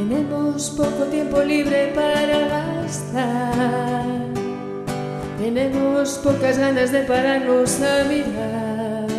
Tenemos poco tiempo libre para gastar, tenemos pocas ganas de pararnos a mirar,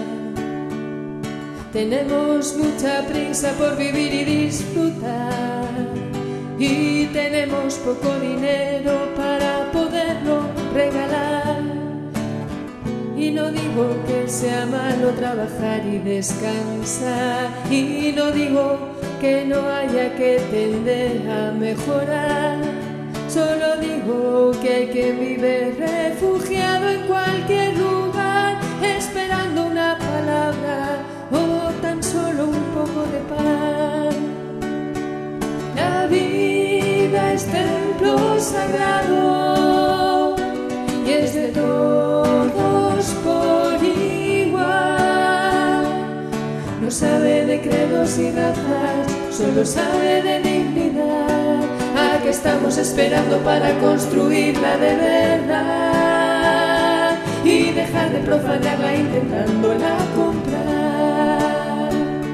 tenemos mucha prisa por vivir y disfrutar, y tenemos poco dinero para poderlo regalar. Y no digo que sea malo trabajar y descansar, y no digo que no haya que tender a mejorar. Solo digo que hay quien vive refugiado en cualquier lugar, esperando una palabra o tan solo un poco de pan. La vida es templo sagrado y es de todos por igual. No sabe de credos y razas, solo sabe de dignidad. ¿A qué estamos esperando para construirla de verdad y dejar de profanarla intentándola comprar?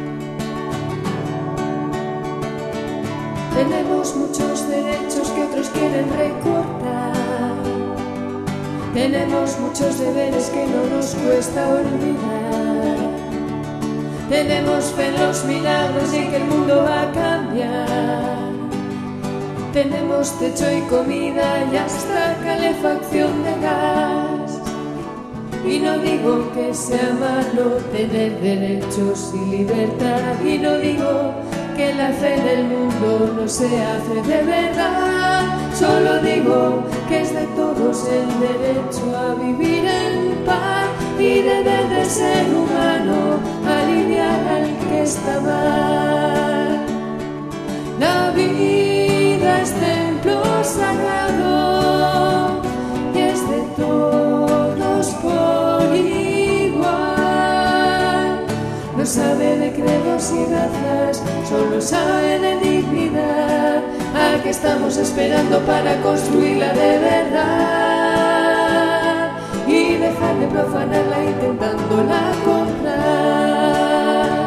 Tenemos muchos derechos que otros quieren recortar, tenemos muchos deberes que no nos cuesta olvidar, tenemos fe en los milagros y que el mundo va a cambiar, tenemos techo y comida y hasta calefacción de gas. Y no digo que sea malo tener derechos y libertad, y no digo que la fe en el mundo no se hace de verdad. Solo digo que es de todos el derecho a vivir en paz y deber de ser humano aliviar al que está mal. La vida es templo sagrado y es de todos por igual. No sabe de credos y razas, solo sabe de dignidad. ¿A qué estamos esperando para construirla de verdad y dejar de profanarla intentándola comprar?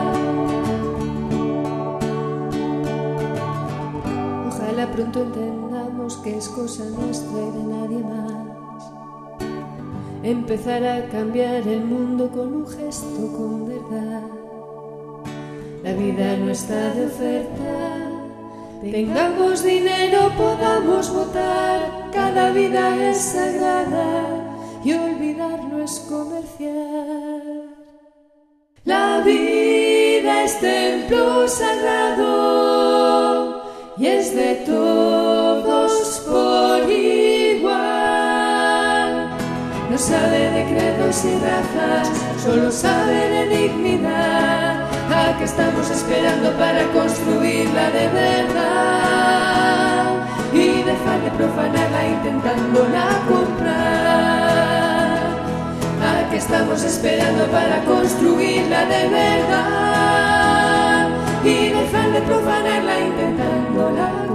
Ojalá pronto entendamos que es cosa nuestra y de nadie más. Empezar a cambiar el mundo con un gesto, con verdad. La vida no está de oferta. Tengamos dinero, podamos votar. Cada vida es sagrada y olvidar no es comerciar. La vida es templo sagrado y es de todos por igual. No sabe de credos y razas, solo sabe de dignidad. ¿A qué estamos esperando para construirla de verdad y dejar de profanarla intentándola comprar? ¿A qué estamos esperando para construirla de verdad y dejar de profanarla intentándola comprar?